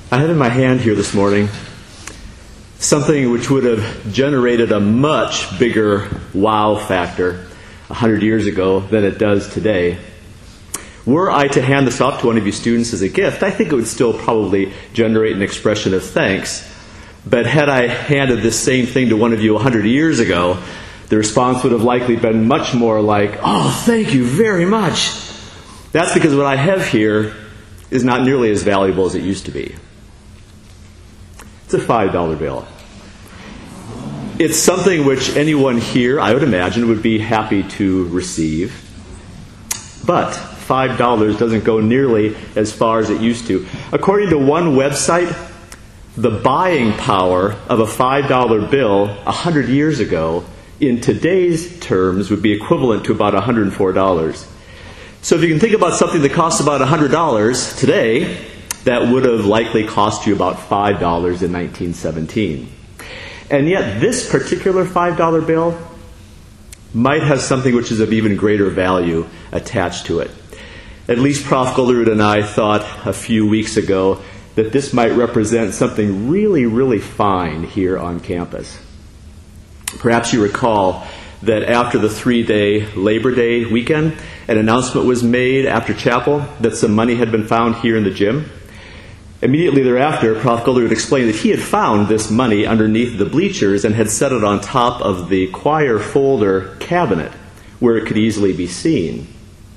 I have in my hand here this morning something which would have generated a much bigger wow factor 100 years ago than it does today. Were I to hand this off to one of you students as a gift, I think it would still probably generate an expression of thanks. But had I handed this same thing to one of you 100 years ago, the response would have likely been much more like, "Oh, thank you very much." That's because what I have here is not nearly as valuable as it used to be. It's a $5 bill. It's something which anyone here, I would imagine, would be happy to receive. But $5 doesn't go nearly as far as it used to. According to one website, the buying power of a $5 bill 100 years ago in today's terms would be equivalent to about $104. So if you can think about something that costs about $100 today, that would have likely cost you about $5 in 1917. And yet this particular $5 bill might have something which is of even greater value attached to it. At least Prof. Golderud and I thought a few weeks ago that this might represent something really, really fine here on campus. Perhaps you recall that after the 3-day Labor Day weekend, an announcement was made after chapel that some money had been found here in the gym. Immediately thereafter, Prof. Golderud explained that he had found this money underneath the bleachers and had set it on top of the choir folder cabinet where it could easily be seen.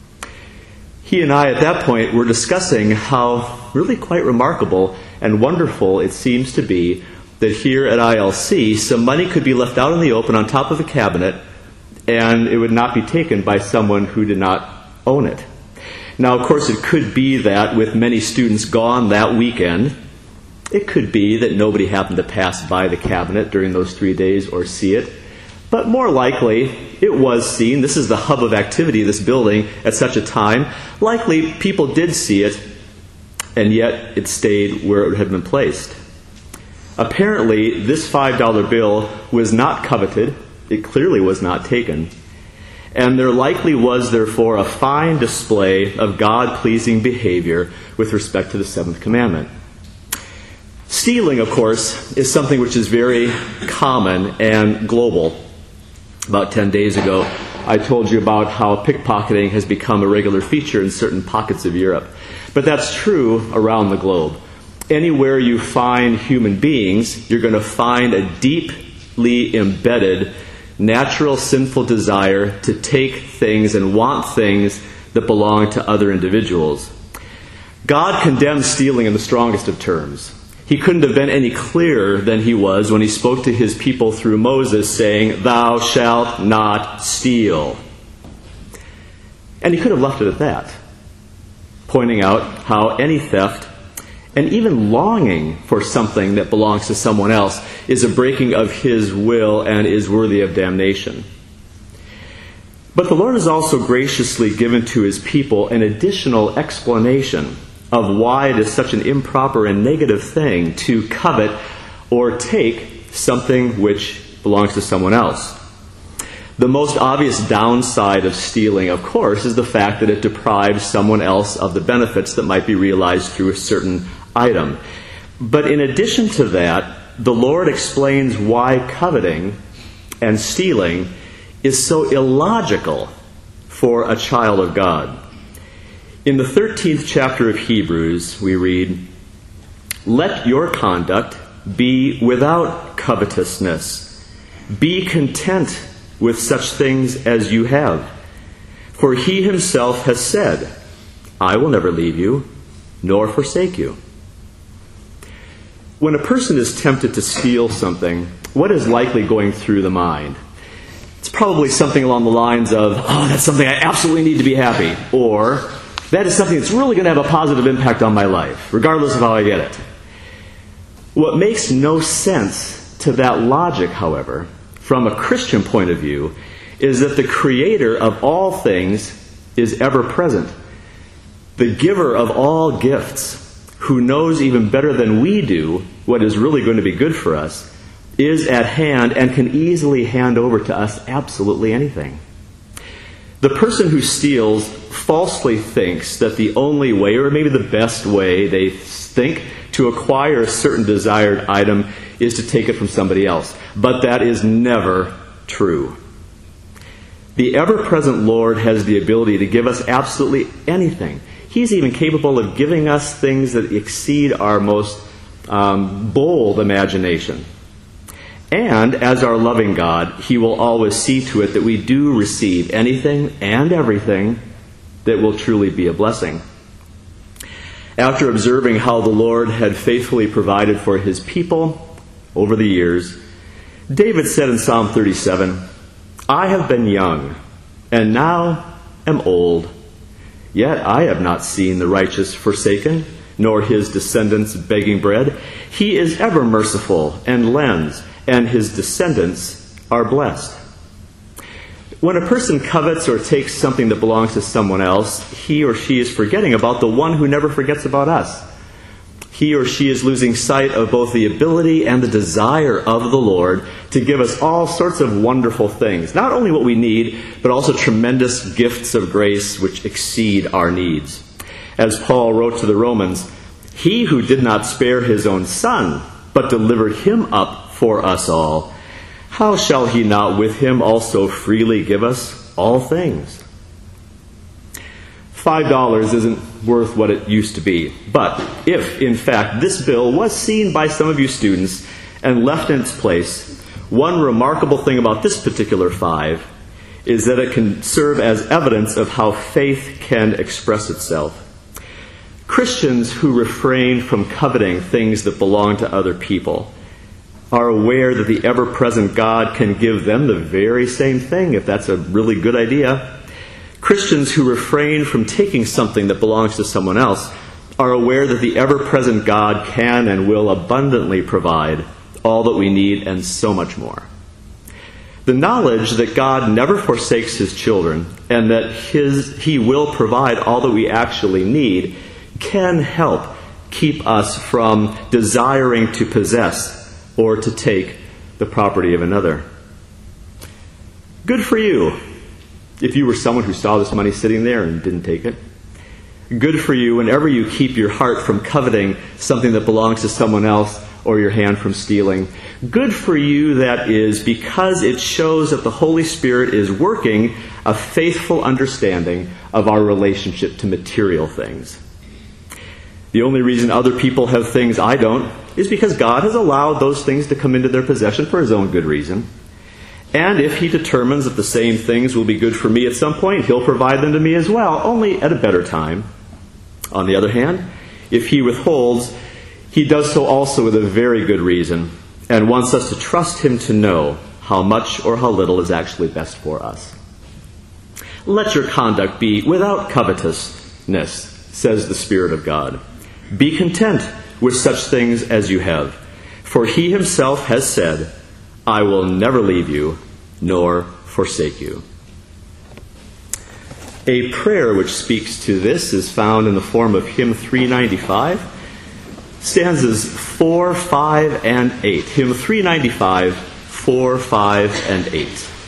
He and I at that point were discussing how really quite remarkable and wonderful it seems to be that here at ILC some money could be left out in the open on top of a cabinet and it would not be taken by someone who did not own it. Now, of course, it could be that with many students gone that weekend, it could be that nobody happened to pass by the cabinet during those 3 days or see it. But more likely, it was seen. This is the hub of activity, this building, at such a time. Likely, people did see it, and yet it stayed where it had been placed. Apparently, this $5 bill was not coveted. It clearly was not taken. And there likely was, therefore, a fine display of God-pleasing behavior with respect to the seventh commandment. Stealing, of course, is something which is very common and global. About 10 days ago, I told you about how pickpocketing has become a regular feature in certain pockets of Europe. But that's true around the globe. Anywhere you find human beings, you're going to find a deeply embedded natural sinful desire to take things and want things that belong to other individuals. God condemns stealing in the strongest of terms. He couldn't have been any clearer than he was when he spoke to his people through Moses saying, "Thou shalt not steal." And he could have left it at that, pointing out how any theft and even longing for something that belongs to someone else is a breaking of his will and is worthy of damnation. But the Lord has also graciously given to his people an additional explanation of why it is such an improper and negative thing to covet or take something which belongs to someone else. The most obvious downside of stealing, of course, is the fact that it deprives someone else of the benefits that might be realized through a certain item. But in addition to that, the Lord explains why coveting and stealing is so illogical for a child of God. In the 13th chapter of Hebrews, we read, "Let your conduct be without covetousness. Be content with such things as you have. For he himself has said, I will never leave you, nor forsake you." When a person is tempted to steal something, what is likely going through the mind? It's probably something along the lines of, "Oh, that's something I absolutely need to be happy," or "That is something that's really going to have a positive impact on my life, regardless of how I get it." What makes no sense to that logic, however, from a Christian point of view, is that the Creator of all things is ever present. The giver of all gifts, who knows even better than we do what is really going to be good for us, is at hand and can easily hand over to us absolutely anything. The person who steals falsely thinks that the only way, or maybe the best way they think to acquire a certain desired item is to take it from somebody else. But that is never true. The ever-present Lord has the ability to give us absolutely anything. He's even capable of giving us things that exceed our most bold imagination. And as our loving God, He will always see to it that we do receive anything and everything that will truly be a blessing. After observing how the Lord had faithfully provided for His people over the years, David said in Psalm 37, "I have been young, and now am old. Yet I have not seen the righteous forsaken, nor his descendants begging bread. He is ever merciful and lends, and his descendants are blessed." When a person covets or takes something that belongs to someone else, he or she is forgetting about the one who never forgets about us. He or she is losing sight of both the ability and the desire of the Lord to give us all sorts of wonderful things. Not only what we need, but also tremendous gifts of grace which exceed our needs. As Paul wrote to the Romans, "He who did not spare His own Son, but delivered Him up for us all, how shall He not with Him also freely give us all things?" $5 isn't worth what it used to be. But if, in fact, this bill was seen by some of you students and left in its place, one remarkable thing about this particular $5 is that it can serve as evidence of how faith can express itself. Christians who refrain from coveting things that belong to other people are aware that the ever-present God can give them the very same thing, if that's a really good idea. Christians who refrain from taking something that belongs to someone else are aware that the ever-present God can and will abundantly provide all that we need and so much more. The knowledge that God never forsakes His children and that He will provide all that we actually need can help keep us from desiring to possess or to take the property of another. Good for you if you were someone who saw this money sitting there and didn't take it. Good for you whenever you keep your heart from coveting something that belongs to someone else or your hand from stealing. Good for you, that is, because it shows that the Holy Spirit is working a faithful understanding of our relationship to material things. The only reason other people have things I don't is because God has allowed those things to come into their possession for His own good reason. And if He determines that the same things will be good for me at some point, He'll provide them to me as well, only at a better time. On the other hand, if He withholds, He does so also with a very good reason, and wants us to trust Him to know how much or how little is actually best for us. Let your conduct be without covetousness, says the Spirit of God. Be content with such things as you have, for He Himself has said, "I will never leave you nor forsake you." A prayer which speaks to this is found in the form of hymn 395, stanzas 4, 5, and 8. Hymn 395, 4, 5, and 8.